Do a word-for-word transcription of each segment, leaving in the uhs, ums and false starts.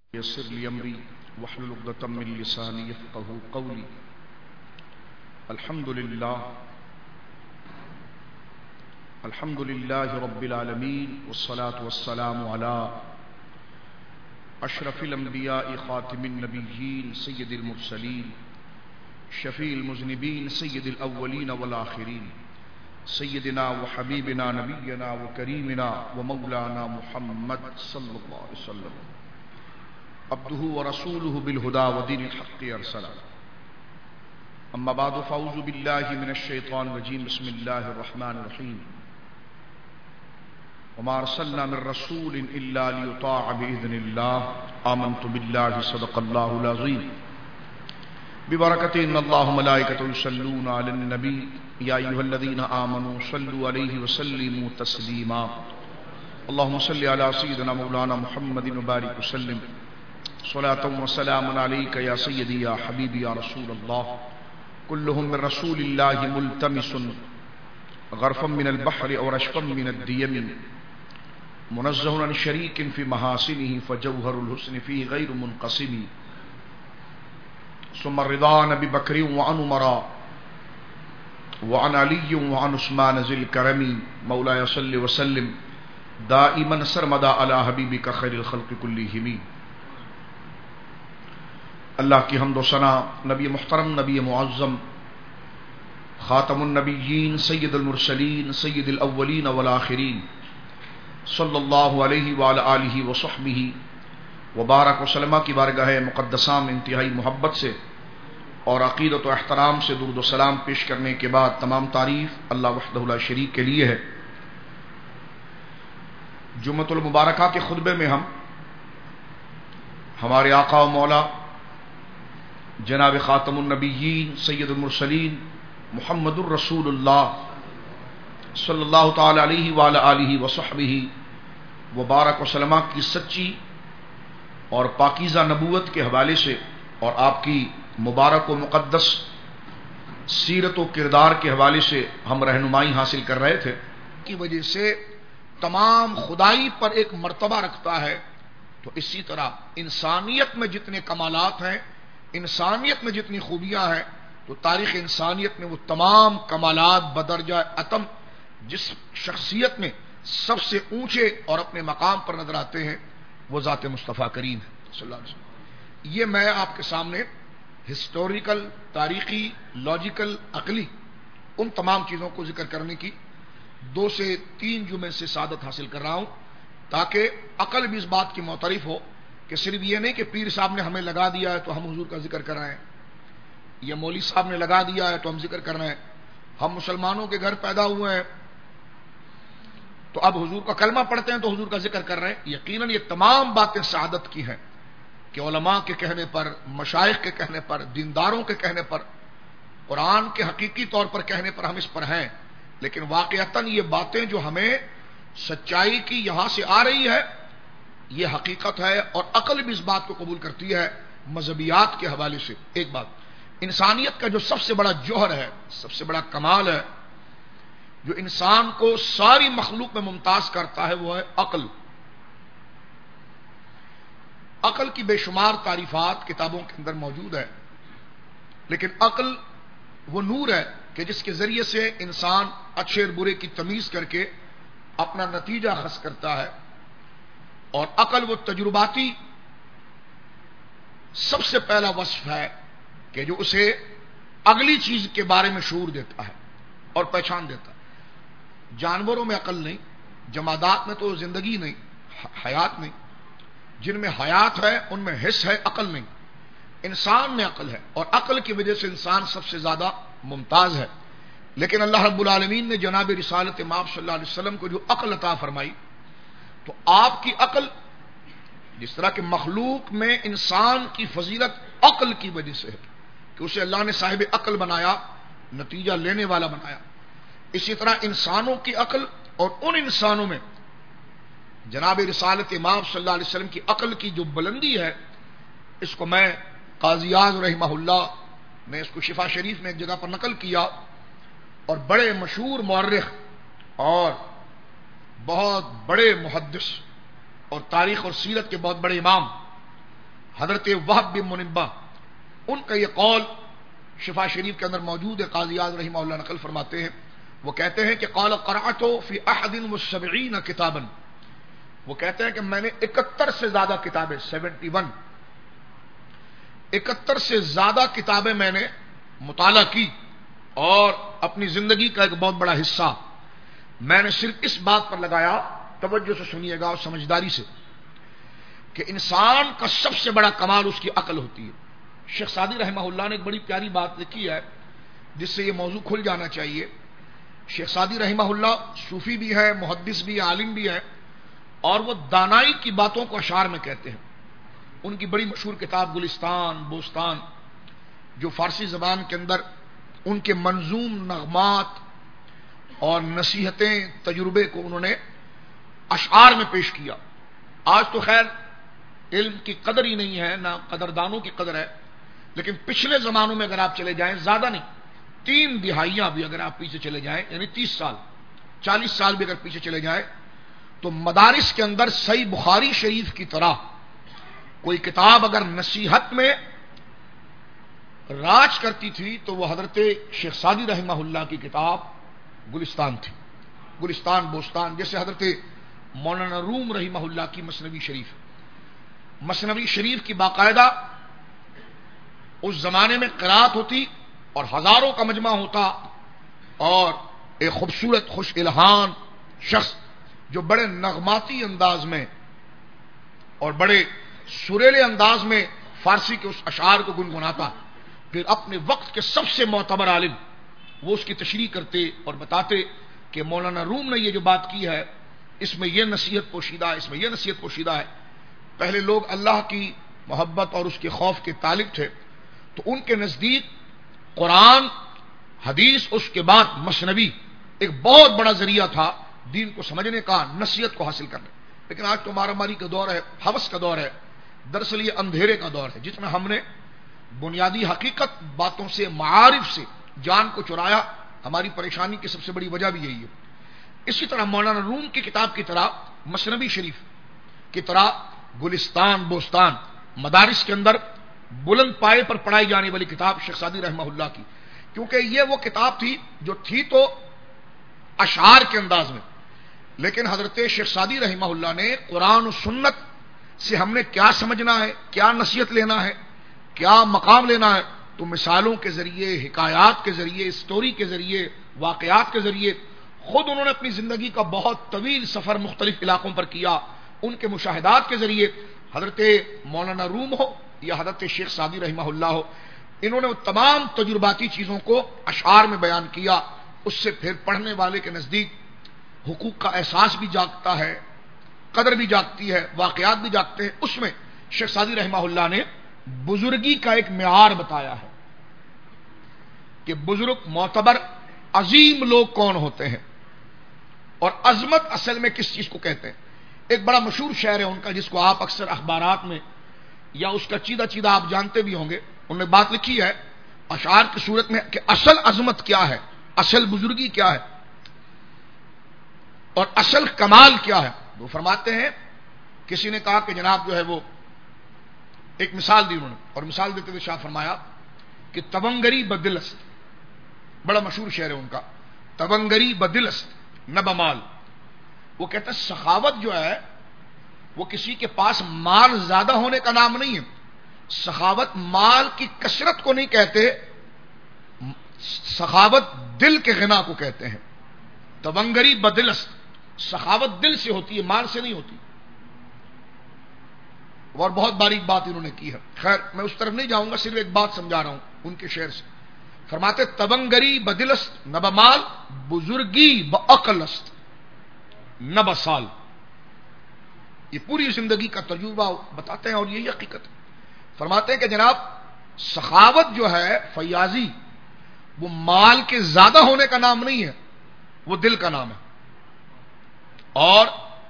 يسر لي أمري واحلل عقدة من لساني يفقهوا قولي. الحمد لله الحمد لله رب العالمين والصلاة والسلام على أشرف الأنبياء خاتم النبيين سيد المرسلين شفيع المذنبين سيد الأولين والآخرين سيدنا وحبيبنا نبينا وكريمنا ومولانا محمد صلى الله عليه وسلم عبده ورسوله بالهدى ودين الحق أرسله. أما بعد فأعوذ بالله من الشيطان الرجيم. بسم الله الرحمن الرحيم. وما أرسلنا من رسول إلا ليطاع بإذن الله. آمنت بالله صدق الله العظيم. ببركة إن الله وملائكته يصلون على النبي يا أيها الذين آمنوا صلوا عليه وسلموا تسليما. اللهم صل على سيدنا مولانا محمد وبارك وسلم صلاة وسلام عليك يا سيدي يا حبيبي يا رسول الله. كلهم من رسول الله ملتمس غرفا من البحر أو رشفا من الديم منزه عن شريك في محاسنه فجوهر الحسن فيه غير منقسم. ثم الرضا نبي بكر وعن عمر وعن علي وعن عثمان ذي الكرم. مولاي صل وسلم دائما سرمدا على حبيبك خير الخلق كلهم. اللہ کی حمد و ثنا نبی محترم نبی معظم خاتم النبیین سید المرسلین سید الاولین والآخرین صلی اللہ علیہ وعلی آلہ وصحبہ وبارک وسلم کی بارگاہ مقدسہ میں انتہائی محبت سے اور عقیدت و احترام سے درود و سلام پیش کرنے کے بعد تمام تعریف اللہ وحدہ لا شریک کے لیے ہے. جمعۃ المبارکہ کے خطبے میں ہم ہمارے آقا و مولا جناب خاتم النبیین سید المرسلین محمد الرسول اللہ صلی اللہ تعالی علیہ وعلی آلہ وصحبہ وبارک وسلم کی سچی اور پاکیزہ نبوت کے حوالے سے اور آپ کی مبارک و مقدس سیرت و کردار کے حوالے سے ہم رہنمائی حاصل کر رہے تھے. کی وجہ سے تمام خدائی پر ایک مرتبہ رکھتا ہے. تو اسی طرح انسانیت میں جتنے کمالات ہیں، انسانیت میں جتنی خوبیاں ہیں، تو تاریخ انسانیت میں وہ تمام کمالات بدرجہ اتم جس شخصیت میں سب سے اونچے اور اپنے مقام پر نظر آتے ہیں وہ ذات مصطفیٰ کریم ہے صلی اللہ علیہ وسلم. یہ میں آپ کے سامنے ہسٹوریکل، تاریخی، لاجیکل، عقلی ان تمام چیزوں کو ذکر کرنے کی دو سے تین جمعے سے سعادت حاصل کر رہا ہوں، تاکہ عقل بھی اس بات کی معترف ہو کہ صرف یہ نہیں کہ پیر صاحب نے ہمیں لگا دیا ہے تو ہم حضور کا ذکر کر رہے ہیں، یا مولوی صاحب نے لگا دیا ہے تو ہم ذکر کر رہے ہیں، ہم مسلمانوں کے گھر پیدا ہوئے ہیں تو اب حضور کا کلمہ پڑھتے ہیں تو حضور کا ذکر کر رہے ہیں. یقیناً یہ تمام باتیں سعادت کی ہیں کہ علماء کے کہنے پر، مشائخ کے کہنے پر، دینداروں کے کہنے پر، قرآن کے حقیقی طور پر کہنے پر ہم اس پر ہیں. لیکن واقعتاً یہ باتیں جو ہمیں سچائی کی یہاں سے آ رہی ہے یہ حقیقت ہے، اور عقل بھی اس بات کو قبول کرتی ہے مذہبیات کے حوالے سے. ایک بات، انسانیت کا جو سب سے بڑا جوہر ہے، سب سے بڑا کمال ہے، جو انسان کو ساری مخلوق میں ممتاز کرتا ہے وہ ہے عقل. عقل کی بے شمار تعریفات کتابوں کے اندر موجود ہے، لیکن عقل وہ نور ہے کہ جس کے ذریعے سے انسان اچھے اور برے کی تمیز کر کے اپنا نتیجہ خاص کرتا ہے. اور عقل وہ تجرباتی سب سے پہلا وصف ہے کہ جو اسے اگلی چیز کے بارے میں شعور دیتا ہے اور پہچان دیتا ہے. جانوروں میں عقل نہیں، جمادات میں تو زندگی نہیں، حیات نہیں. جن میں حیات ہے ان میں حس ہے، عقل نہیں. انسان میں عقل ہے، اور عقل کی وجہ سے انسان سب سے زیادہ ممتاز ہے. لیکن اللہ رب العالمین نے جناب رسالت مآب صلی اللہ علیہ وسلم کو جو عقل عطا فرمائی، تو آپ کی عقل جس طرح کہ مخلوق میں انسان کی فضیلت عقل کی وجہ سے ہے کہ اسے اللہ نے صاحب عقل بنایا، نتیجہ لینے والا بنایا، اسی طرح انسانوں کی عقل اور ان انسانوں میں جناب رسالت امام صلی اللہ علیہ وسلم کی عقل کی جو بلندی ہے، اس کو میں قاضی اعظم رحمہ اللہ نے اس کو شفا شریف میں ایک جگہ پر نقل کیا، اور بڑے مشہور مورخ اور بہت بڑے محدث اور تاریخ اور سیرت کے بہت بڑے امام حضرت وہب بن منبہ، ان کا یہ قول شفا شریف کے اندر موجود ہے، قاضی اعظم رحمہ اللہ نقل فرماتے ہیں، وہ کہتے ہیں کہ قال قرأت فی احد وسبعین کتابا، وہ کہتے ہیں کہ میں نے اکہتر سے زیادہ کتابیں، سیونٹی ون، اکہتر سے زیادہ کتابیں میں نے مطالعہ کی، اور اپنی زندگی کا ایک بہت بڑا حصہ میں نے صرف اس بات پر لگایا، توجہ سے سنیے گا اور سمجھداری سے، کہ انسان کا سب سے بڑا کمال اس کی عقل ہوتی ہے۔ شیخ سعدی رحمہ اللہ نے ایک بڑی پیاری بات لکھی ہے جس سے یہ موضوع کھل جانا چاہیے۔ شیخ سعدی رحمہ اللہ صوفی بھی ہے، محدث بھی ہے، عالم بھی ہے، اور وہ دانائی کی باتوں کو اشعار میں کہتے ہیں۔ ان کی بڑی مشہور کتاب گلستان بوستان، جو فارسی زبان کے اندر ان کے منظوم نغمات اور نصیحتیں، تجربے کو انہوں نے اشعار میں پیش کیا۔ آج تو خیر علم کی قدر ہی نہیں ہے، نہ قدردانوں کی قدر ہے، لیکن پچھلے زمانوں میں اگر آپ چلے جائیں، زیادہ نہیں، تین دہائیاں بھی اگر آپ پیچھے چلے جائیں، یعنی تیس سال چالیس سال بھی اگر پیچھے چلے جائیں، تو مدارس کے اندر صحیح بخاری شریف کی طرح کوئی کتاب اگر نصیحت میں راج کرتی تھی تو وہ حضرت شیخ سعدی رحمہ اللہ کی کتاب گلستان تھی، گلستان بوستان، جیسے حضرت مولانا روم رحمہ اللہ کی مثنوی شریف، مثنوی شریف کی باقاعدہ اس زمانے میں قرات ہوتی اور ہزاروں کا مجمع ہوتا، اور ایک خوبصورت خوش الہان شخص جو بڑے نغماتی انداز میں اور بڑے سریلے انداز میں فارسی کے اس اشعار کو گنگناتا، پھر اپنے وقت کے سب سے معتبر عالم وہ اس کی تشریح کرتے اور بتاتے کہ مولانا روم نے یہ جو بات کی ہے اس میں یہ نصیحت پوشیدہ ہے، اس میں یہ نصیحت پوشیدہ ہے۔ پہلے لوگ اللہ کی محبت اور اس کے خوف کے طالب تھے، تو ان کے نزدیک قرآن، حدیث، اس کے بعد مثنوی ایک بہت بڑا ذریعہ تھا دین کو سمجھنے کا، نصیحت کو حاصل کرنے۔ لیکن آج تو مارا ماری کا دور ہے، ہوس کا دور ہے، دراصل یہ اندھیرے کا دور ہے جس میں ہم نے بنیادی حقیقت باتوں سے، معارف سے جان کو چرایا۔ ہماری پریشانی کی سب سے بڑی وجہ بھی یہی ہے۔ اسی طرح مولانا روم کی کتاب کی طرح مثنوی شریف کی طرح گلستان بوستان مدارس کے اندر بلند پائے پر پڑھائی جانے والی کتاب شیخ سعدی رحمہ اللہ کی، کیونکہ یہ وہ کتاب تھی جو تھی تو اشعار کے انداز میں، لیکن حضرت شیخ سعدی رحمہ اللہ نے قرآن و سنت سے ہم نے کیا سمجھنا ہے، کیا نصیحت لینا ہے، کیا مقام لینا ہے، تو مثالوں کے ذریعے، حکایات کے ذریعے، سٹوری کے ذریعے، واقعات کے ذریعے، خود انہوں نے اپنی زندگی کا بہت طویل سفر مختلف علاقوں پر کیا، ان کے مشاہدات کے ذریعے حضرت مولانا روم ہو یا حضرت شیخ سعدی رحمہ اللہ ہو، انہوں نے وہ تمام تجرباتی چیزوں کو اشعار میں بیان کیا۔ اس سے پھر پڑھنے والے کے نزدیک حقوق کا احساس بھی جاگتا ہے، قدر بھی جاگتی ہے، واقعات بھی جاگتے ہیں۔ اس میں شیخ سعدی رحمہ اللہ نے بزرگی کا ایک معیار بتایا ہے کہ بزرگ، معتبر، عظیم لوگ کون ہوتے ہیں، اور عظمت اصل میں کس چیز کو کہتے ہیں۔ ایک بڑا مشہور شعر ہے ان کا جس کو آپ اکثر اخبارات میں یا اس کا چیدہ چیدہ آپ جانتے بھی ہوں گے، انہوں نے بات لکھی ہے اشعار کی صورت میں کہ اصل عظمت کیا ہے، اصل بزرگی کیا ہے، اور اصل کمال کیا ہے۔ وہ فرماتے ہیں، کسی نے کہا کہ جناب جو ہے وہ ایک مثال دی انہوں نے، اور مثال دیتے ہوئے شاہ فرمایا کہ تبنگری بدلست، بڑا مشہور شعر ہے ان کا، تبنگری بدلست نہ بمال۔ وہ کہتا ہے سخاوت جو ہے وہ کسی کے پاس مال زیادہ ہونے کا نام نہیں ہے، سخاوت مال کی کثرت کو نہیں کہتے، سخاوت دل کے غنا کو کہتے ہیں۔ تبنگری بدلست، سخاوت دل سے ہوتی ہے، مال سے نہیں ہوتی۔ اور بہت باریک بات انہوں نے کی ہے، خیر میں اس طرف نہیں جاؤں گا، صرف ایک بات سمجھا رہا ہوں ان کے شعر سے۔ فرماتے تبنگری بدلست نہ بمال، بزرگی بعقلست نہ بسال۔ یہ پوری زندگی کا تجربہ بتاتے ہیں اور یہی حقیقت ہے۔ فرماتے ہیں کہ جناب سخاوت جو ہے، فیاضی، وہ مال کے زیادہ ہونے کا نام نہیں ہے، وہ دل کا نام ہے۔ اور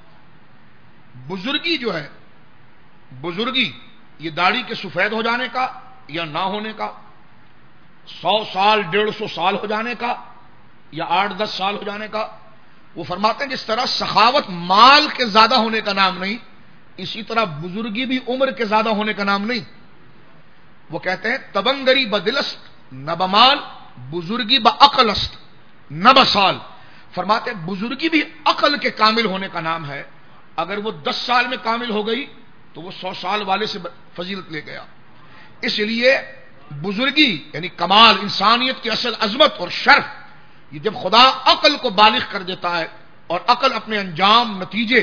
بزرگی جو ہے، بزرگی یہ داڑھی کے سفید ہو جانے کا یا نہ ہونے کا، سو سال ڈیڑھ سو سال ہو جانے کا یا آٹھ دس سال ہو جانے کا۔ وہ فرماتے ہیں جس طرح سخاوت مال کے زیادہ ہونے کا نام نہیں، اسی طرح بزرگی بھی عمر کے زیادہ ہونے کا نام نہیں. وہ کہتے ہیں تبنگری بدلست نہ بمال بزرگی بعقل است نہ بسال. فرماتے ہیں بزرگی بھی عقل کے کامل ہونے کا نام ہے. اگر وہ دس سال میں کامل ہو گئی تو وہ سو سال والے سے فضیلت لے گیا. اس لیے بزرگی یعنی کمال، انسانیت کی اصل عظمت اور شرف، یہ جب خدا عقل کو بالغ کر دیتا ہے اور عقل اپنے انجام، نتیجے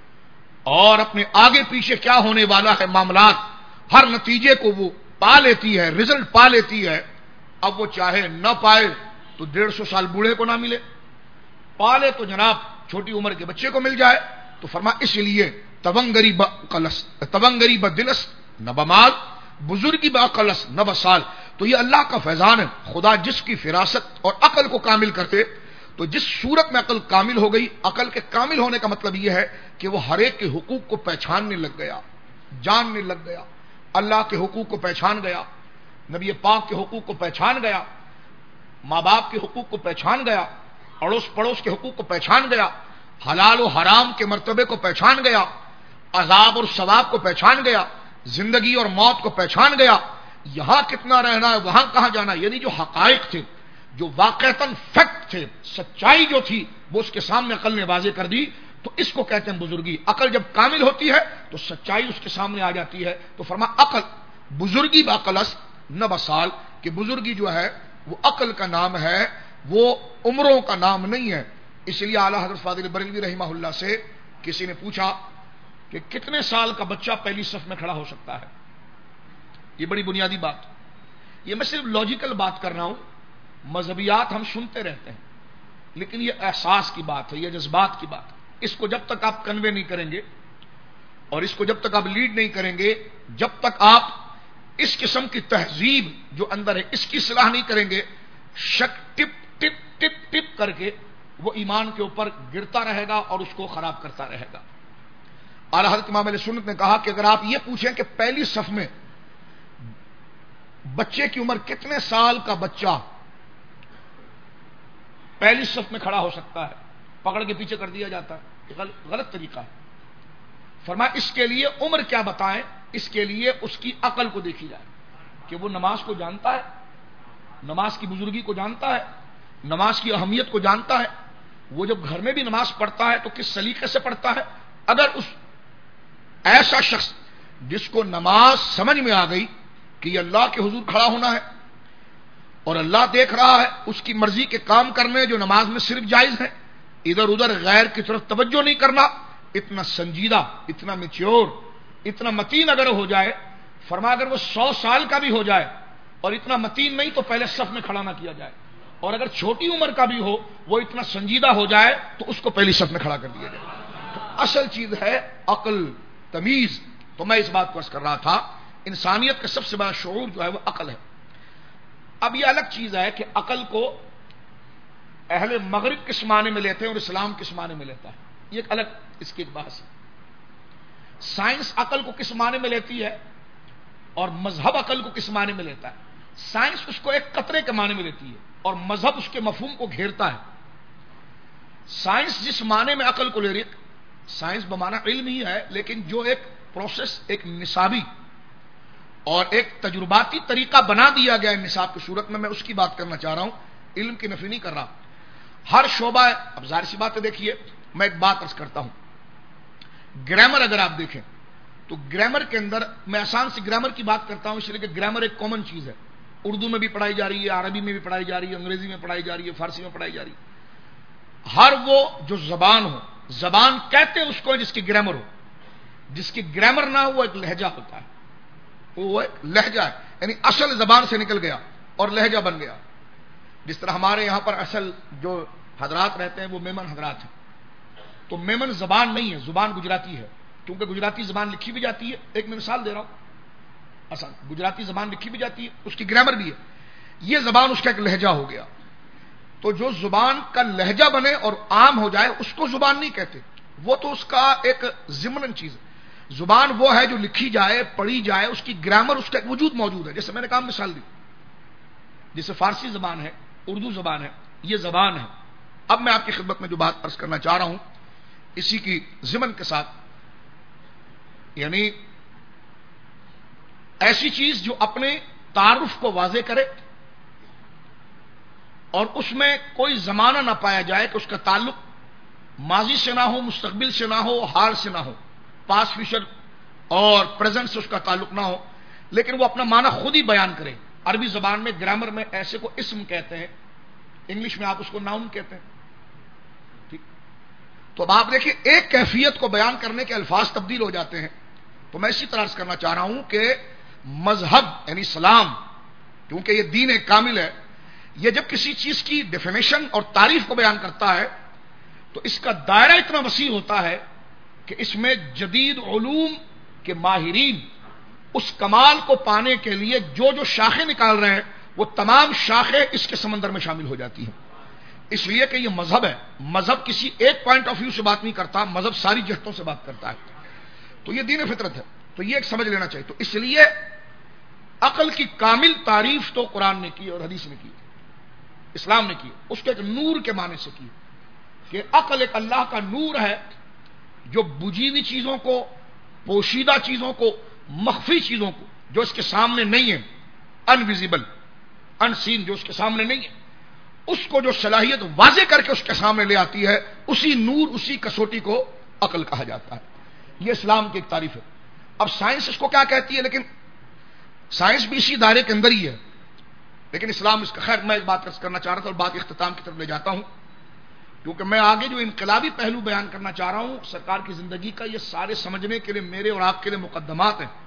اور اپنے آگے پیچھے کیا ہونے والا ہے معاملات، ہر نتیجے کو وہ پا لیتی ہے، رزلٹ پا لیتی ہے. اب وہ چاہے نہ پائے تو ڈیڑھ سو سال بوڑھے کو نہ ملے، پالے تو جناب چھوٹی عمر کے بچے کو مل جائے. تو فرما اس لیے تبنگری بقلس تبنگری بدلس نہ بمال بزرگی بعقلس نہ بسال. تو یہ اللہ کا فیضان ہے. خدا جس کی فراست اور عقل کو کامل کرتے، تو جس صورت میں عقل کامل ہو گئی، عقل کے کامل ہونے کا مطلب یہ ہے کہ وہ ہر ایک کے حقوق کو پہچاننے لگ گیا، جاننے لگ گیا. اللہ کے حقوق کو پہچان گیا، نبی پاک کے حقوق کو پہچان گیا، ماں باپ کے حقوق کو پہچان گیا، اڑوس پڑوس کے حقوق کو پہچان گیا، حلال و حرام کے مرتبے کو پہچان گیا، عذاب اور ثواب کو پہچان گیا، زندگی اور موت کو پہچان گیا، یہاں کتنا رہنا ہے، وہاں کہاں جانا. یعنی جو حقائق تھے، جو واقعتاً فیکٹ تھے، سچائی جو تھی، وہ اس کے سامنے عقل نے واضح کر دی. تو اس کو کہتے ہیں بزرگی. عقل جب کامل ہوتی ہے تو سچائی اس کے سامنے آ جاتی ہے. تو فرما عقل بزرگی بعقلس نہ بسال، کہ بزرگی جو ہے وہ عقل کا نام ہے، وہ عمروں کا نام نہیں ہے. اس لیے اعلیٰ حضرت فاضل بریلوی رحمہ اللہ سے کسی نے پوچھا کہ کتنے سال کا بچہ پہلی صف میں کھڑا ہو سکتا ہے. یہ بڑی بنیادی بات. یہ میں صرف لاجیکل بات کر رہا ہوں. مذہبیات ہم سنتے رہتے ہیں، لیکن یہ احساس کی بات ہے، یہ جذبات کی بات ہے. اس کو جب تک آپ کنوے نہیں کریں گے اور اس کو جب تک آپ لیڈ نہیں کریں گے، جب تک آپ اس قسم کی تہذیب جو اندر ہے اس کی اصلاح نہیں کریں گے، شک ٹپ ٹپ ٹپ ٹپ کر کے وہ ایمان کے اوپر گرتا رہے گا اور اس کو خراب کرتا رہے گا. اعلیٰ حضرت امام اہل سنت نے کہا کہ اگر آپ یہ پوچھیں کہ پہلی صف میں بچے کی عمر کتنے سال کا بچہ پہلی صف میں کھڑا ہو سکتا ہے، پکڑ کے پیچھے کر دیا جاتا ہے. غلط طریقہ ہے. فرمایا اس کے لیے عمر کیا بتائیں، اس کے لیے اس کی عقل کو دیکھی جائے کہ وہ نماز کو جانتا ہے، نماز کی بزرگی کو جانتا ہے، نماز کی اہمیت کو جانتا ہے. وہ جب گھر میں بھی نماز پڑھتا ہے تو کس سلیقے سے پڑھتا ہے. اگر اس ایسا شخص جس کو نماز سمجھ میں آ گئی کہ یہ اللہ کے حضور کھڑا ہونا ہے اور اللہ دیکھ رہا ہے، اس کی مرضی کے کام کرنے جو نماز میں صرف جائز ہیں، ادھر ادھر غیر کی طرف توجہ نہیں کرنا، اتنا سنجیدہ، اتنا میچور، اتنا متین اگر ہو جائے، فرما اگر وہ سو سال کا بھی ہو جائے اور اتنا متین نہیں تو پہلے صف میں کھڑا نہ کیا جائے. اور اگر چھوٹی عمر کا بھی ہو، وہ اتنا سنجیدہ ہو جائے تو اس کو پہلی صف میں کھڑا کر دیا جائے. تو اصل چیز ہے عقل، تمیز. تو میں اس بات کو عرض کر رہا تھا، انسانیت کا سب سے بڑا شعور جو ہے وہ عقل ہے. اب یہ الگ چیز ہے کہ عقل کو اہل مغرب کس معنی میں لیتے ہیں اور اسلام کس معنی میں لیتا ہے، یہ ایک الگ اس کی ایک بحث ہے. سائنس عقل کو کس معنی میں لیتی ہے اور مذہب عقل کو کس معنی میں لیتا ہے. سائنس اس کو ایک قطرے کے معنی میں لیتی ہے اور مذہب اس کے مفہوم کو گھیرتا ہے. سائنس جس معنی میں عقل کو لے رہی ہے، سائنس بمعنی علم ہی ہے، لیکن جو ایک پروسیس، ایک نصابی اور ایک تجرباتی طریقہ بنا دیا گیا ہے نصاب کی صورت میں، میں اس کی بات کرنا چاہ رہا ہوں، علم کی نفی نہیں کر رہا. ہر شعبہ ہے. اب ظاہر سی بات ہے، دیکھیے میں ایک بات عرض کرتا ہوں. گرامر اگر آپ دیکھیں تو گرامر کے اندر، میں آسان سی گرامر کی بات کرتا ہوں اس لیے کہ گرامر ایک کامن چیز ہے. اردو میں بھی پڑھائی جا رہی ہے، عربی میں بھی پڑھائی جا رہی ہے، انگریزی میں پڑھائی جا رہی ہے، فارسی میں پڑھائی جا رہی ہے. ہر وہ جو زبان ہو، زبان کہتے ہیں اس کو جس کی گرامر ہو. جس کی گرامر نہ ہو وہ ایک لہجہ ہوتا ہے، وہ ایک لہجہ ہے، یعنی اصل زبان سے نکل گیا اور لہجہ بن گیا. جس طرح ہمارے یہاں پر اصل جو حضرات رہتے ہیں وہ میمن حضرات ہیں، تو میمن زبان نہیں ہے، زبان گجراتی ہے، کیونکہ گجراتی زبان لکھی بھی جاتی ہے. ایک میں مثال دے رہا ہوں، اصل گجراتی زبان لکھی بھی جاتی ہے، اس کی گرامر بھی ہے. یہ زبان اس کا ایک لہجہ ہو گیا. تو جو زبان کا لہجہ بنے اور عام ہو جائے اس کو زبان نہیں کہتے، وہ تو اس کا ایک ضمن چیز ہے. زبان وہ ہے جو لکھی جائے، پڑھی جائے، اس کی گرامر، اس کا ایک وجود موجود ہے. جیسے میں نے کہا مثال دی، جیسے فارسی زبان ہے، اردو زبان ہے، یہ زبان ہے. اب میں آپ کی خدمت میں جو بات عرض کرنا چاہ رہا ہوں اسی کی ضمن کے ساتھ، یعنی ایسی چیز جو اپنے تعارف کو واضح کرے اور اس میں کوئی زمانہ نہ پایا جائے کہ اس کا تعلق ماضی سے نہ ہو، مستقبل سے نہ ہو، حال سے نہ ہو، پاس فیوچر اور پریزنٹ سے اس کا تعلق نہ ہو، لیکن وہ اپنا معنی خود ہی بیان کرے. عربی زبان میں گرامر میں ایسے کو اسم کہتے ہیں، انگلش میں آپ اس کو ناؤن کہتے ہیں. ٹھیک، تو اب آپ دیکھیں ایک کیفیت کو بیان کرنے کے الفاظ تبدیل ہو جاتے ہیں. تو میں اسی طرح سے کرنا چاہ رہا ہوں کہ مذہب یعنی اسلام، کیونکہ یہ دین کامل ہے، یہ جب کسی چیز کی ڈیفینیشن اور تعریف کو بیان کرتا ہے تو اس کا دائرہ اتنا وسیع ہوتا ہے کہ اس میں جدید علوم کے ماہرین اس کمال کو پانے کے لیے جو جو شاخیں نکال رہے ہیں وہ تمام شاخیں اس کے سمندر میں شامل ہو جاتی ہیں. اس لیے کہ یہ مذہب ہے. مذہب کسی ایک پوائنٹ آف ویو سے بات نہیں کرتا، مذہب ساری جہتوں سے بات کرتا ہے. تو یہ دین فطرت ہے. تو یہ ایک سمجھ لینا چاہیے. تو اس لیے عقل کی کامل تعریف تو قرآن نے کی اور حدیث نے کی، اسلام نے کی. اس کے ایک نور کے معنی سے کی کہ عقل ایک اللہ کا نور ہے جو بجھی ہوئی چیزوں کو، پوشیدہ چیزوں کو، مخفی چیزوں کو جو اس کے سامنے نہیں ہے، انویزیبل، ان سین، جو اس کے سامنے نہیں ہے، اس کو جو صلاحیت واضح کر کے اس کے سامنے لے آتی ہے، اسی نور، اسی کسوٹی کو عقل کہا جاتا ہے. یہ اسلام کی ایک تعریف ہے. اب سائنس اس کو کیا کہتی ہے، لیکن سائنس بھی اسی دائرے کے اندر ہی ہے، لیکن اسلام اس کا. خیر میں ایک بات کرنا چاہ رہا تھا اور بات اختتام کی طرف لے جاتا ہوں، کیونکہ میں آگے جو انقلابی پہلو بیان کرنا چاہ رہا ہوں سرکار کی زندگی کا، یہ سارے سمجھنے کے لیے میرے اور آپ کے لیے مقدمات ہیں.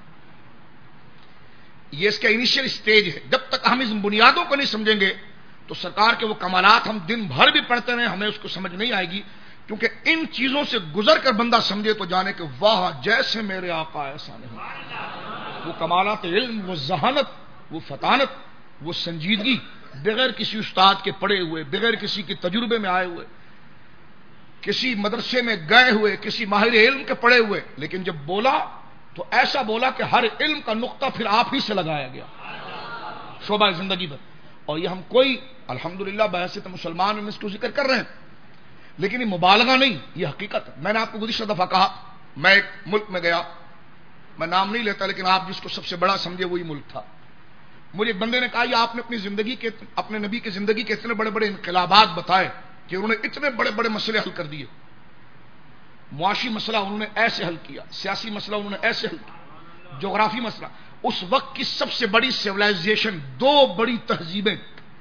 یہ اس کا انیشیل سٹیج ہے. جب تک ہم اس بنیادوں کو نہیں سمجھیں گے تو سرکار کے وہ کمالات ہم دن بھر بھی پڑھتے رہیں ہمیں اس کو سمجھ نہیں آئے گی. کیونکہ ان چیزوں سے گزر کر بندہ سمجھے تو جانے کہ واہ جیسے میرے آقا ایسا نہیں. وہ کمالات علم، وہ ذہانت، وہ فطانت، وہ سنجیدگی، بغیر کسی استاد کے پڑھے ہوئے، بغیر کسی کے تجربے میں آئے ہوئے، کسی مدرسے میں گئے ہوئے، کسی ماہر علم کے پڑھے ہوئے، لیکن جب بولا تو ایسا بولا کہ ہر علم کا نقطہ پھر آپ ہی سے لگایا گیا شعبہ زندگی پر. اور یہ ہم کوئی الحمدللہ بحیثیت مسلمان میں اس کو ذکر کر رہے ہیں، لیکن یہ مبالغہ نہیں، یہ حقیقت ہے. میں نے آپ کو گزشتہ دفعہ کہا میں ایک ملک میں گیا، میں نام نہیں لیتا لیکن آپ جس کو سب سے بڑا سمجھے وہی ملک تھا. مجھے ایک بندے نے کہا یہ آپ نے اپنی زندگی کے، اپنے نبی کی زندگی کے اتنے بڑے بڑے انقلابات بتائے کہ انہوں نے اتنے بڑے بڑے مسئلے حل کر دیے. معاشی مسئلہ انہوں نے ایسے حل کیا، سیاسی مسئلہ انہوں نے ایسے حل کیا، جغرافی مسئلہ. اس وقت کی سب سے بڑی سیولائزیشن، دو بڑی تہذیبیں،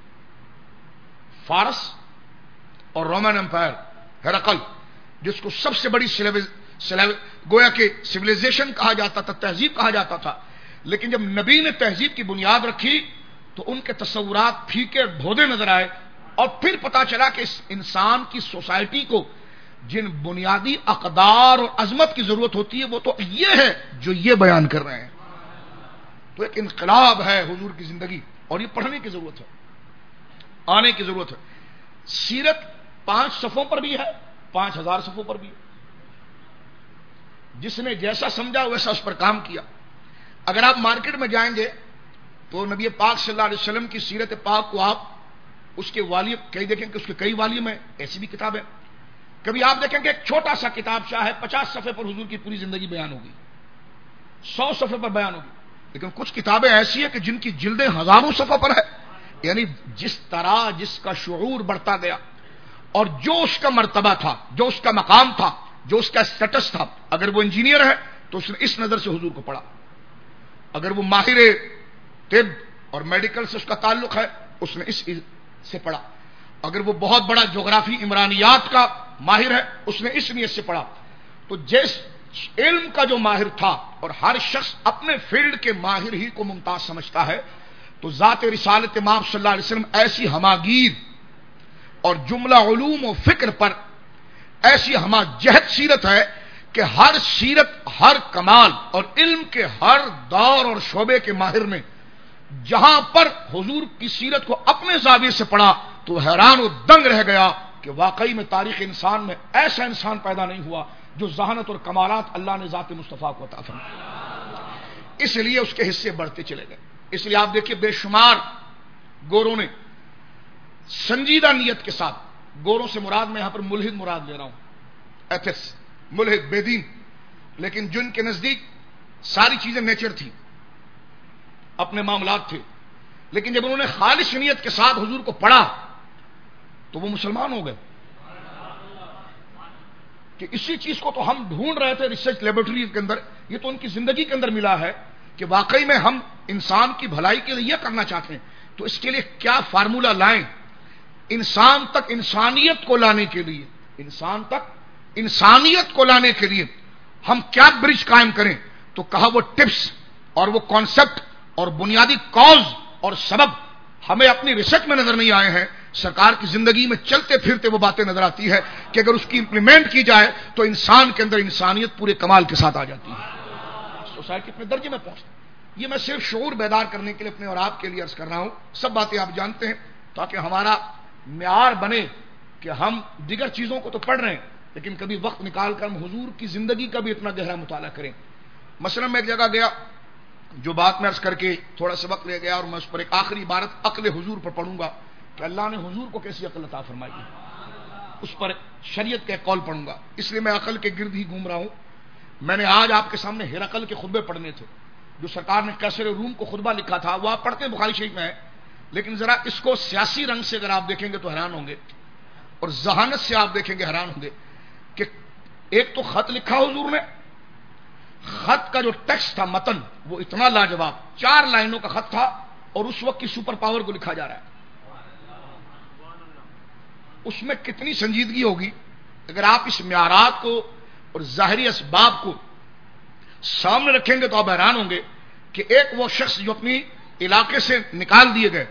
فارس اور رومن امپائر، ہرقل، جس کو سب سے بڑی گویا کہ سیولائزیشن کہا جاتا تھا، تہذیب کہا جاتا تھا. لیکن جب نبی نے تہذیب کی بنیاد رکھی تو ان کے تصورات پھیکے بھودے نظر آئے، اور پھر پتا چلا کہ اس انسان کی سوسائٹی کو جن بنیادی اقدار اور عظمت کی ضرورت ہوتی ہے وہ تو یہ ہے جو یہ بیان کر رہے ہیں. تو ایک انقلاب ہے حضور کی زندگی، اور یہ پڑھنے کی ضرورت ہے، آنے کی ضرورت ہے. سیرت پانچ صفوں پر بھی ہے، پانچ ہزار صفوں پر بھی ہے. جس نے جیسا سمجھا ویسا اس پر کام کیا. اگر آپ مارکیٹ میں جائیں گے تو نبی پاک صلی اللہ علیہ وسلم کی سیرت پاک کو آپ اس کے والیوم کئی دیکھیں کہ اس کے کئی والیوم ہیں، ایسی بھی کتابیں. کبھی آپ دیکھیں کہ ایک چھوٹا سا کتاب شاہ ہے، پچاس صفحے پر حضور کی پوری زندگی بیان ہوگی، سو صفحے پر بیان ہوگی. لیکن کچھ کتابیں ایسی ہیں کہ جن کی جلدیں ہزاروں صفحے پر ہے. یعنی جس طرح جس کا شعور بڑھتا گیا اور جو اس کا مرتبہ تھا، جو اس کا مقام تھا، جو اس کا سٹیٹس تھا، اگر وہ انجینئر ہے تو اس نے اس نظر سے حضور کو پڑھا، اگر وہ ماہر طب اور میڈیکل سے اس کا تعلق ہے اس نے اس سے پڑھا، اگر وہ بہت بڑا جغرافی عمرانیات کا ماہر ہے اس نے اس نیت سے پڑھا. تو جس علم کا جو ماہر تھا، اور ہر شخص اپنے فیلڈ کے ماہر ہی کو ممتاز سمجھتا ہے، تو ذات رسالت امام صلی اللہ علیہ وسلم ایسی ہماگیر اور جملہ علوم و فکر پر ایسی ہما جہت سیرت ہے کہ ہر سیرت، ہر کمال اور علم کے ہر دور اور شعبے کے ماہر نے جہاں پر حضور کی سیرت کو اپنے زاویے سے پڑھا تو حیران و دنگ رہ گیا کہ واقعی میں تاریخ انسان میں ایسا انسان پیدا نہیں ہوا جو ذہانت اور کمالات اللہ نے ذات مصطفیٰ کو عطا فرمایا. اس لیے اس کے حصے بڑھتے چلے گئے. اس لیے آپ دیکھیے بے شمار گوروں نے سنجیدہ نیت کے ساتھ، گوروں سے مراد میں یہاں پر ملحد مراد لے رہا ہوں، ایتھس، ملحد، بے دین، لیکن جن کے نزدیک ساری چیزیں نیچر تھی، اپنے معاملات تھے، لیکن جب انہوں نے خالص نیت کے ساتھ حضور کو پڑھا تو وہ مسلمان ہو گئے. کہ اسی چیز کو تو ہم ڈھونڈ رہے تھے ریسرچ لیبورٹری کے اندر، یہ تو ان کی زندگی کے اندر ملا ہے کہ واقعی میں ہم انسان کی بھلائی کے لیے یہ کرنا چاہتے ہیں. تو اس کے لیے کیا فارمولہ لائیں انسان تک انسانیت کو لانے کے لیے، انسان تک انسانیت کو لانے کے لیے ہم کیا برج قائم کریں؟ تو کہا وہ ٹپس اور وہ کانسیپٹ اور بنیادی کاز اور سبب ہمیں اپنی ریسرچ میں نظر نہیں آئے ہیں، سرکار کی زندگی میں چلتے پھرتے وہ باتیں نظر آتی ہے کہ اگر اس کی امپلیمنٹ کی جائے تو انسان کے اندر انسانیت پورے کمال کے ساتھ آ جاتی ہے، سوسائٹی اپنے درجے میں پہنچتی. یہ میں صرف شعور بیدار کرنے کے لیے اپنے اور آپ کے لیے عرض کر رہا ہوں. سب باتیں آپ جانتے ہیں تاکہ ہمارا معیار بنے کہ ہم دیگر چیزوں کو تو پڑھ رہے ہیں لیکن کبھی وقت نکال کر ہم حضور کی زندگی کا بھی اتنا گہرا مطالعہ کریں. مثلا میں ایک جگہ گیا، جو بات میں عرض کر کے تھوڑا سا وقت لے گیا، اور میں اس پر ایک آخری عبارت عقل حضور پر پڑھوں گا کہ اللہ نے حضور کو کیسی عقل عطا فرمائی ہے، اس پر شریعت کا ایک قول پڑھوں گا. اس لیے میں عقل کے گرد ہی گھوم رہا ہوں. میں نے آج آپ کے سامنے ہرقل کے خطبے پڑھنے تھے، جو سرکار نے کیسر روم کو خطبہ لکھا تھا، وہ آپ پڑھتے ہیں بخاری شریف میں ہے، لیکن ذرا اس کو سیاسی رنگ سے اگر آپ دیکھیں گے تو حیران ہوں گے، اور ذہانت سے آپ دیکھیں گے حیران ہوں گے کہ ایک تو خط لکھا حضور نے، خط کا جو ٹیکسٹ تھا متن وہ اتنا لاجواب، چار لائنوں کا خط تھا اور اس وقت کی سپر پاور کو لکھا جا رہا ہے. اس میں کتنی سنجیدگی ہوگی اگر آپ اس معیارات کو اور ظاہری اسباب کو سامنے رکھیں گے تو آپ حیران ہوں گے کہ ایک وہ شخص جو اپنی علاقے سے نکال دیے گئے،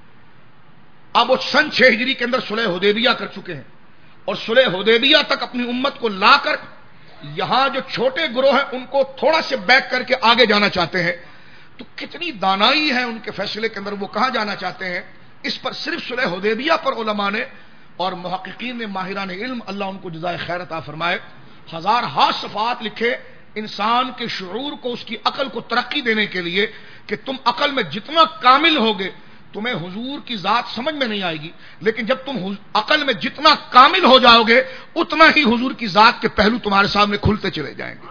اب وہ سن چھ ہجری کے اندر صلح حدیبیہ کر چکے ہیں، اور صلح حدیبیہ تک اپنی امت کو لا کر یہاں جو چھوٹے گروہ ہیں ان کو تھوڑا سے بیک کر کے آگے جانا چاہتے ہیں. تو کتنی دانائی ہے ان کے فیصلے کے اندر، وہ کہاں جانا چاہتے ہیں. اس پر صرف صلح حدیبیہ پر علماء نے اور محققین نے، ماہران علم، اللہ ان کو جزائے خیر عطا فرمائے، ہزار ہا صفحات لکھے انسان کے شعور کو، اس کی عقل کو ترقی دینے کے لیے کہ تم عقل میں جتنا کامل ہوگے تمہیں حضور کی ذات سمجھ میں نہیں آئے گی، لیکن جب تم عقل میں جتنا کامل ہو جاؤ گے اتنا ہی حضور کی ذات کے پہلو تمہارے سامنے کھلتے چلے جائیں گے.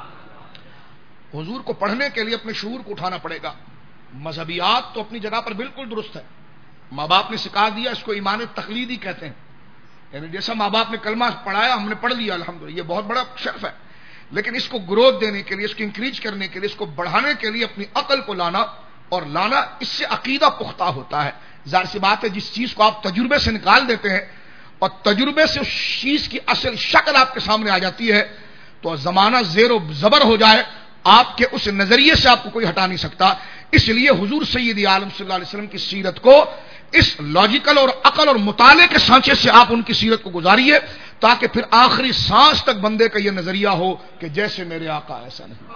حضور کو پڑھنے کے لیے اپنے شعور کو اٹھانا پڑے گا. مذہبیات تو اپنی جگہ پر بالکل درست ہے، ماں باپ نے سکھا دیا، اس کو ایمان تقلیدی کہتے ہیں، یعنی جیسا ماں باپ نے کلمہ پڑھایا ہم نے پڑھ لیا الحمدللہ، یہ بہت بڑا شرف ہے. لیکن اس کو گروتھ دینے کے لیے، اس کو انکریج کرنے کے لیے، اس کو بڑھانے کے لیے اپنی عقل کو لانا اور لانا، اس سے عقیدہ پختہ ہوتا ہے. ظاہر سی بات ہے جس چیز کو آپ تجربے سے نکال دیتے ہیں اور تجربے سے اس چیز کی اصل شکل آپ کے سامنے آ جاتی ہے تو زمانہ زیر و زبر ہو جائے، آپ کے اس نظریے سے آپ کو کوئی ہٹا نہیں سکتا. اس لیے حضور سید عالم صلی اللہ علیہ وسلم کی سیرت کو اس لاجیکل اور عقل اور مطالعے کے سانچے سے آپ ان کی سیرت کو گزاریے تاکہ پھر آخری سانس تک بندے کا یہ نظریہ ہو کہ جیسے میرے آقا ایسا نہیں.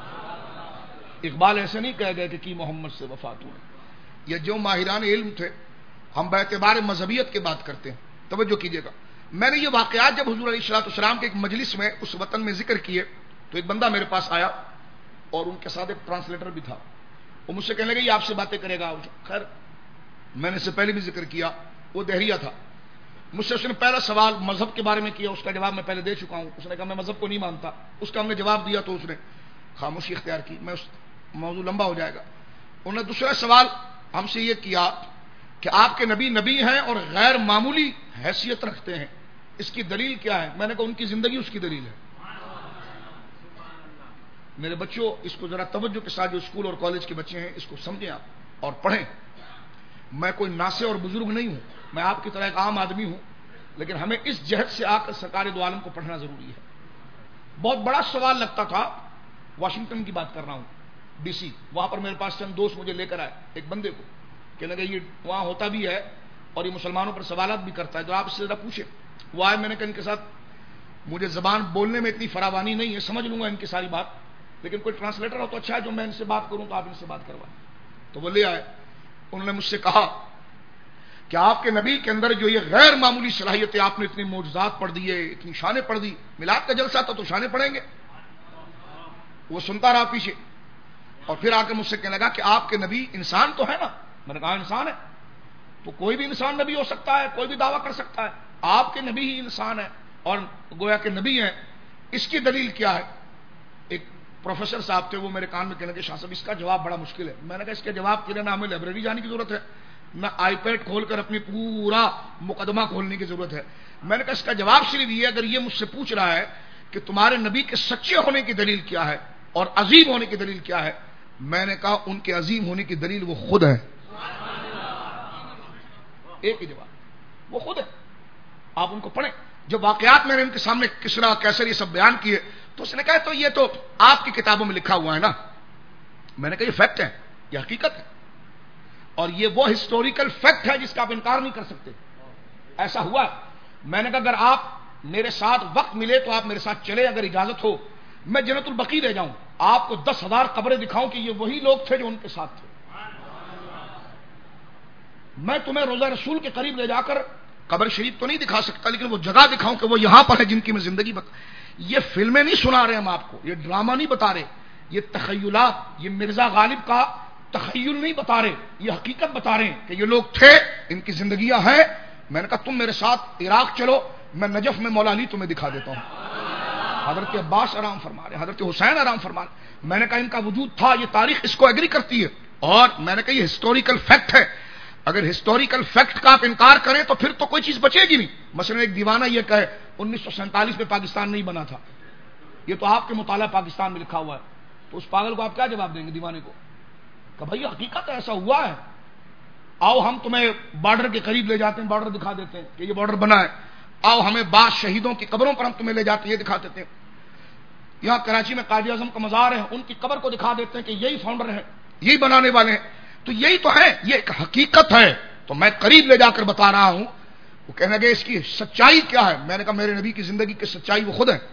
اقبال ایسے نہیں کہہ گئے کہ کی محمد سے وفات ہوئی. یہ جو ماہران علم تھے، ہم باعتبار مذہبیت کی بات کرتے ہیں، توجہ کیجیے گا. میں نے یہ واقعات جب حضور علیہ الصلوۃ والسلام کے ایک مجلس میں اس وطن میں ذکر کیے تو ایک بندہ میرے پاس آیا اور ان کے ساتھ ایک ٹرانسلیٹر بھی تھا. وہ مجھ سے کہنے لگا یہ آپ سے باتیں کرے گا. خیر میں نے اس سے پہلے بھی ذکر کیا، وہ دہریہ تھا. مجھ سے اس نے پہلا سوال مذہب کے بارے میں کیا، اس کا جواب میں پہلے دے چکا ہوں. اس نے کہا میں مذہب کو نہیں مانتا. اس کا ہم نے جواب دیا تو اس نے خاموشی اختیار کی. میں اس موضوع لمبا ہو جائے گا. انہوں نے دوسرا سوال ہم سے یہ کیا کہ آپ کے نبی نبی ہیں اور غیر معمولی حیثیت رکھتے ہیں، اس کی دلیل کیا ہے؟ میں نے کہا ان کی زندگی اس کی دلیل ہے. میرے بچوں اس کو ذرا توجہ کے ساتھ، جو اسکول اور کالج کے بچے ہیں اس کو سمجھیں آپ اور پڑھیں. میں کوئی ناصح اور بزرگ نہیں ہوں، میں آپ کی طرح ایک عام آدمی ہوں، لیکن ہمیں اس جہت سے آ کر سرکار دو عالم کو پڑھنا ضروری ہے. بہت بڑا سوال لگتا تھا. واشنگٹن کی بات کر رہا ہوں، ڈی سی. وہاں پر میرے پاس چند دوست مجھے لے کر آئے ایک بندے کو کہ لگا یہ وہاں ہوتا بھی ہے اور یہ مسلمانوں پر سوالات بھی کرتا ہے، تو آپ اس سے ذرا پوچھیں. وہ آئے، میں نے کہا ان کے ساتھ مجھے زبان بولنے میں اتنی فراوانی نہیں ہے، سمجھ لوں گا ان کی ساری بات، لیکن کوئی ٹرانسلیٹر ہو تو اچھا ہے جو میں ان سے بات کروں تو آپ ان سے بات کروائیں. تو وہ لے آئے. انہوں نے مجھ سے کہا کہ آپ کے نبی کے اندر جو یہ غیر معمولی صلاحیت ہے، آپ نے اتنی معجزات پڑھ دیے، اتنی شانیں پڑھ دی، میلاد کا جلسہ تھا تو شانیں پڑھیں گے. وہ سنتا رہا پیچھے اور پھر آ کے مجھ سے کہنے لگا کہ آپ کے نبی انسان تو ہے نا. میں نے کہا انسان ہے تو کوئی بھی انسان نبی ہو سکتا ہے، کوئی بھی دعویٰ کر سکتا ہے. آپ کے نبی ہی انسان ہے اور گویا کہ نبی ہیں، اس کی دلیل کیا ہے؟ ایک پروفیسر صاحب تھے، وہ میرے کان میں کہنے لگے شاہ صاحب اس کا جواب بڑا مشکل ہے. میں نے کہا اس کے جواب کے لیے نہ ہمیں لائبریری جانے کی ضرورت ہے، نہ آئی پیڈ کھول کر اپنی پورا مقدمہ کھولنے کی ضرورت ہے. میں نے کہا اس کا جواب صرف یہ، اگر یہ مجھ سے پوچھ رہا ہے کہ تمہارے نبی کے سچے ہونے کی دلیل کیا ہے اور عظیم ہونے کی دلیل کیا ہے، میں نے کہا ان کے عظیم ہونے کی دلیل وہ خود ہے. ایک ہی جواب، وہ خود ہے. آپ ان کو پڑھیں. جو واقعات میں نے ان کے سامنے کسرا کیسر یہ سب بیان کیے تو اس نے کہا تو یہ تو آپ کی کتابوں میں لکھا ہوا ہے نا. میں نے کہا یہ فیکٹ ہے، یہ حقیقت ہے، اور یہ وہ ہسٹوریکل فیکٹ ہے جس کا آپ انکار نہیں کر سکتے. ایسا ہوا. میں نے کہا اگر آپ میرے ساتھ وقت ملے تو آپ میرے ساتھ چلے، اگر اجازت ہو میں جنت البقیع لے جاؤں، آپ کو دس ہزار قبریں دکھاؤں کہ یہ وہی لوگ تھے جو ان کے ساتھ تھے. میں تمہیں روضہ رسول کے قریب لے جا کر قبر شریف تو نہیں دکھا سکتا، لیکن وہ جگہ دکھاؤں کہ وہ یہاں پر ہے جن کی میں زندگی بتا. یہ فلمیں نہیں سنا رہے ہم آپ کو، یہ ڈرامہ نہیں بتا رہے، یہ تخیلات، یہ مرزا غالب کا تخیل نہیں بتا رہے، یہ حقیقت بتا رہے ہیں کہ یہ لوگ تھے، ان کی زندگیاں ہیں. میں نے کہا تم میرے ساتھ عراق چلو، میں نجف میں مولا علی تمہیں دکھا دیتا ہوں. حضرت عباس آرام فرما رہے، حضرت حسین آرام فرما رہے. میں نے کہا ان کا وجود تھا، یہ تاریخ اس کو ایگری کرتی ہے، اور میں نے کہا یہ ہسٹوریکل فیکٹ ہے. اگر ہسٹوریکل فیکٹ کا آپ انکار کریں تو پھر تو کوئی چیز بچے گی نہیں. مثلا ایک دیوانہ یہ کہے انیس سو سینتالیس میں پاکستان نہیں بنا تھا، یہ تو آپ کے مطالعہ پاکستان میں لکھا ہوا ہے، تو اس پاگل کو آپ کیا جواب دیں گے دیوانے کو کہ بھائی حقیقت ہے، ایسا ہوا ہے. آؤ ہم تمہیں بارڈر کے قریب لے جاتے ہیں، بارڈر دکھا دیتے ہیں کہ یہ بارڈر بنا ہے. آؤ ہمیں بعض شہیدوں کی قبروں پر ہم تمہیں لے جاتے ہیں، یہ دکھا دیتے ہیں. یہاں کراچی میں قائد اعظم کا مزار ہے، ان کی قبر کو دکھا دیتے ہیں کہ یہی فاؤنڈر ہیں، یہی بنانے والے ہیں. تو یہی تو ہے، یہ ایک حقیقت ہے. تو میں قریب لے جا کر بتا رہا ہوں. وہ کہنے لگے اس کی سچائی کیا ہے؟ میں نے کہا میرے نبی کی زندگی کی سچائی وہ خود ہے.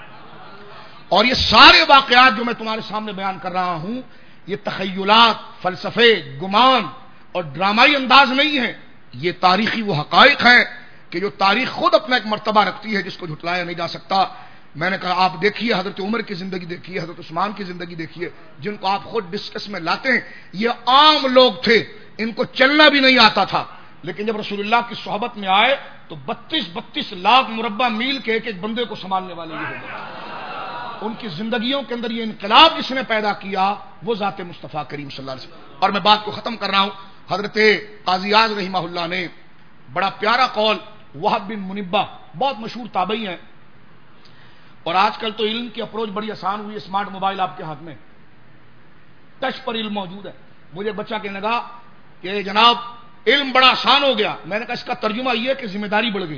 اور یہ سارے واقعات جو میں تمہارے سامنے بیان کر رہا ہوں یہ تخیلات، فلسفے، گمان اور ڈرامائی انداز نہیں ہے. یہ تاریخی وہ حقائق ہیں کہ جو تاریخ خود اپنا ایک مرتبہ رکھتی ہے جس کو جھٹلایا نہیں جا سکتا. میں نے کہا آپ دیکھیے حضرت عمر کی زندگی دیکھیے، حضرت عثمان کی زندگی دیکھیے، جن کو آپ خود ڈسکس میں لاتے ہیں. یہ عام لوگ تھے، ان کو چلنا بھی نہیں آتا تھا، لیکن جب رسول اللہ کی صحبت میں آئے تو بتیس بتیس لاکھ مربع میل کے ایک ایک بندے کو سنبھالنے والے یہ ہو گئے. ان کی زندگیوں کے اندر یہ انقلاب جس نے پیدا کیا وہ ذات مصطفیٰ کریم صلی اللہ علیہ وسلم. اور میں بات کو ختم کر رہا ہوں. حضرت قاضی اعظم رحمہ اللہ نے بڑا پیارا قول، وہب بن منبہ بہت مشہور تابعی ہیں، اور آج کل تو علم کی اپروچ بڑی آسان ہوئی ہے، اسمارٹ موبائل آپ کے ہاتھ میں، ٹچ پر علم موجود ہے. مجھے بچہ کہنے لگا کہ جناب علم بڑا آسان ہو گیا. میں نے کہا اس کا ترجمہ یہ کہ ذمہ داری بڑھ گئی.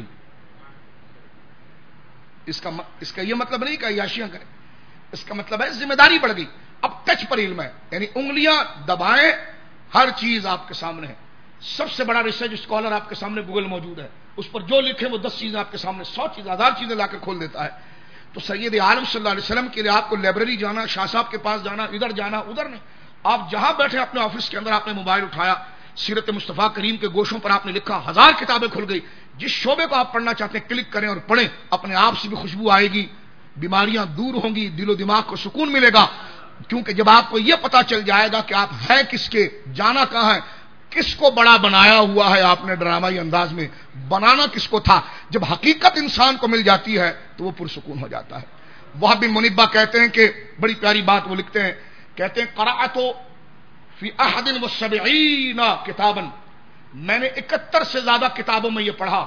اس کا اس کا یہ مطلب نہیں کہ عیاشیاں کریں، اس کا مطلب ہے ذمہ داری بڑھ گئی. اب ٹچ پر علم ہے، یعنی انگلیاں دبائیں ہر چیز آپ کے سامنے ہے. سب سے بڑا ریسرچ اسکالر آپ کے سامنے گوگل موجود ہے، اس پر جو لکھے وہ دس چیزیں آپ کے سامنے، سو چیز، ہزار چیزیں لا کے کھول دیتا ہے. تو سید عالم صلی اللہ علیہ وسلم کے لیے آپ کو لائبریری جانا، شاہ صاحب کے پاس جانا، ادھر جانا ادھر نہیں. آپ جہاں بیٹھے اپنے آفس کے اندر آپ نے موبائل اٹھایا، سیرت مصطفیٰ کریم کے گوشوں پر آپ نے لکھا، ہزار کتابیں کھل گئی. جس شعبے کو آپ پڑھنا چاہتے ہیں کلک کریں اور پڑھیں، اپنے آپ سے بھی خوشبو آئے گی، بیماریاں دور ہوں گی، دل و دماغ کو سکون ملے گا. کیونکہ جب آپ کو یہ پتا چل جائے گا کہ آپ ہیں کس کے، جانا کہاں ہے، کس کو بڑا بنایا ہوا ہے آپ نے ڈرامائی انداز میں، بنانا کس کو تھا، جب حقیقت انسان کو مل جاتی ہے تو وہ پرسکون ہو جاتا ہے. وہب بن منبہ کہتے ہیں کہ بڑی پیاری بات وہ لکھتے ہیں، کہتے ہیں قرأت فی احد وسبعین کتابا، میں نے اکہتر سے زیادہ کتابوں میں یہ پڑھا.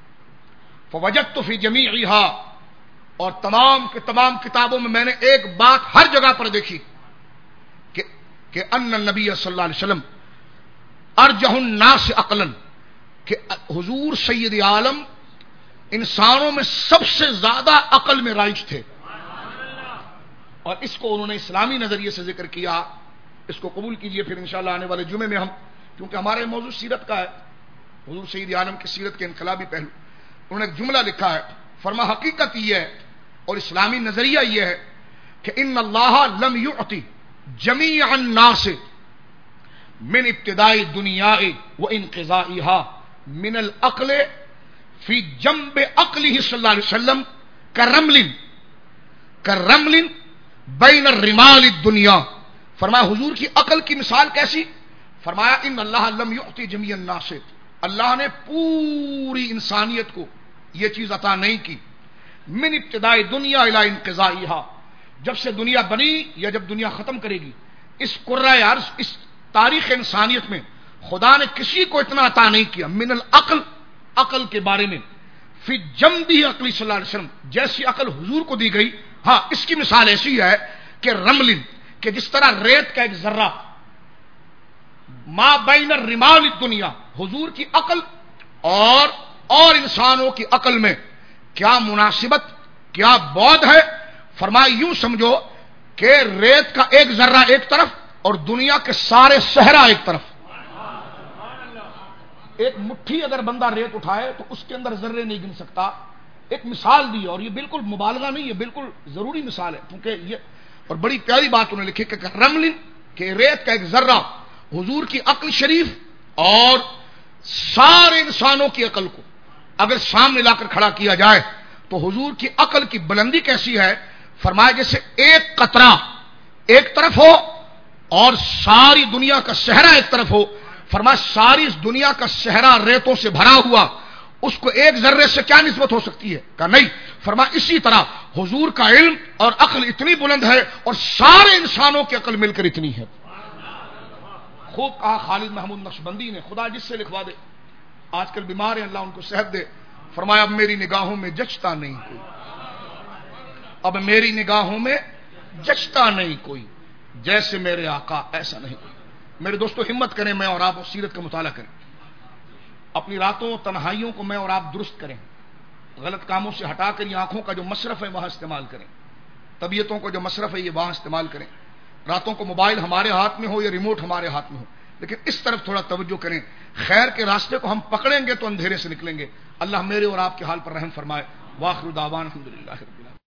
فوجدت فی جمیعہا، اور تمام کے تمام کتابوں میں میں نے ایک بات ہر جگہ پر دیکھی کہ کہ ان النبی صلی اللہ علیہ وسلم ارجح الناس عقلا، کہ حضور سید عالم انسانوں میں سب سے زیادہ عقل میں رائج تھے. اور اس کو انہوں نے اسلامی نظریے سے ذکر کیا. اس کو قبول کیجئے، پھر انشاءاللہ آنے والے جمعے میں ہم، کیونکہ ہمارے موضوع سیرت کا ہے، حضور سید عالم کی سیرت کے انقلابی پہلو، انہوں نے ایک جملہ لکھا ہے، فرما حقیقت یہ ہے اور اسلامی نظریہ یہ ہے کہ ان اللہ لم یعطی جمیع الناس من ابتداء دنیا و انقضائها من العقل فی جنب عقلہ صلی اللہ علیہ وسلم کرمل کرمل بین الرمال الدنیا. فرمایا حضور کی عقل کی مثال کیسی؟ فرمایا ان اللہ لم یعطی جمیع الناس، اللہ نے پوری انسانیت کو یہ چیز عطا نہیں کی، من ابتداء دنیا الی انقضائها، جب سے دنیا بنی یا جب دنیا ختم کرے گی، اس کرۂ ارض، اس تاریخ انسانیت میں خدا نے کسی کو اتنا عطا نہیں کیا من العقل، عقل کے بارے میں، فی جمدی عقلی صلی اللہ علیہ وسلم، جیسی عقل حضور کو دی گئی. ہاں اس کی مثال ایسی ہے کہ رمل، کہ جس طرح ریت کا ایک ذرہ ما بین الرمال الدنیا، حضور کی عقل اور اور انسانوں کی عقل میں کیا مناسبت، کیا بعد ہے. فرمایا یوں سمجھو کہ ریت کا ایک ذرہ ایک طرف اور دنیا کے سارے صحرا ایک طرف. ایک مٹھی اگر بندہ ریت اٹھائے تو اس کے اندر ذرے نہیں گن سکتا. ایک مثال دی، اور یہ بالکل مبالغہ نہیں، یہ بالکل ضروری مثال ہے، کیونکہ یہ اور بڑی پیاری بات انہوں نے لکھی کہ رمل، کہ ریت کا ایک ذرہ حضور کی عقل شریف اور سارے انسانوں کی عقل کو اگر سامنے لا کر کھڑا کیا جائے تو حضور کی عقل کی بلندی کیسی ہے. فرمایا جیسے ایک قطرہ ایک طرف ہو اور ساری دنیا کا صحرا ایک طرف ہو. فرمایا ساری اس دنیا کا صحرا ریتوں سے بھرا ہوا، اس کو ایک ذرے سے کیا نسبت ہو سکتی ہے؟ کہا نہیں. فرمایا اسی طرح حضور کا علم اور عقل اتنی بلند ہے اور سارے انسانوں کی عقل مل کر اتنی ہے. خوب کہا خالد محمود نقشبندی نے، خدا جس سے لکھوا دے. آج کل بیمار ہیں، اللہ ان کو صحت دے. فرمایا اب میری نگاہوں میں جچتا نہیں کوئی، اب میری نگاہوں میں جچتا نہیں کوئی، جیسے میرے آقا ایسا نہیں کوئی. میرے دوستو ہمت کریں، میں اور آپ سیرت کا مطالعہ کریں، اپنی راتوں تنہائیوں کو میں اور آپ درست کریں، غلط کاموں سے ہٹا کر یہ آنکھوں کا جو مصرف ہے وہاں استعمال کریں، طبیعتوں کو جو مصرف ہے یہ وہاں استعمال کریں. راتوں کو موبائل ہمارے ہاتھ میں ہو یا ریموٹ ہمارے ہاتھ میں ہو، لیکن اس طرف تھوڑا توجہ کریں. خیر کے راستے کو ہم پکڑیں گے تو اندھیرے سے نکلیں گے. اللہ میرے اور آپ کے حال پر رحم فرمائے. واخر دعوانا الحمدللہ رب العالمین.